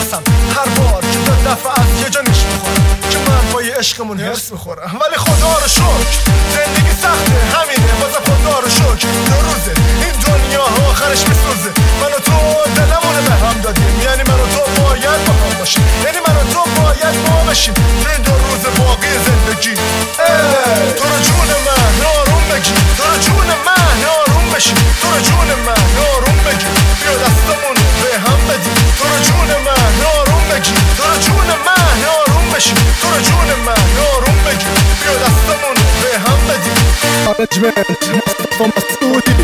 میترسم هر بار که به دفعه از یه جا نیش میخورم که من پای عشقمون هرس میخورم. ولی خدا رو شکر زندگی سخته همینه، بازم خدا رو شکر دو روزه این دنیا آخرش میسوزه. من و تو دلمونه به هم دادیم، یعنی من و تو باید با هم باشیم، یعنی من و تو باید با بشیم تو این 2 روز باقی زندگی. تو رو جون من آروم بگی، تو رو جون من آروم بشیم، تو رو جون من آروم بگی، بیا دستمون به هم بدیم. تو رو جون من آروم بگی، تو رو جون من آروم بشیم، تو رو جون من آروم بگی، بیا دستمون به هم بدیم. مانجمنت مصطفى مسعودی.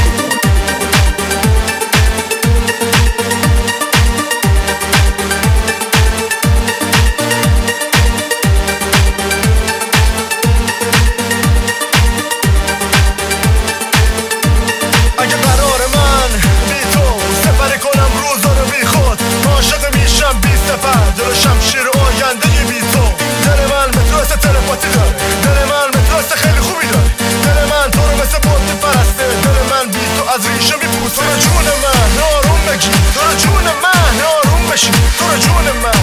دل شمشیر آینده بی تو، دل من مترس تلپاتی داره، دل من مترس خیلی خوبی داره، دل من تو رو مثل بوتی پرسته، دل من بی تو از ریشه میپوسه. تو رو جون من آروم بگی، تو رو جون من آروم بشی، تو رو جون من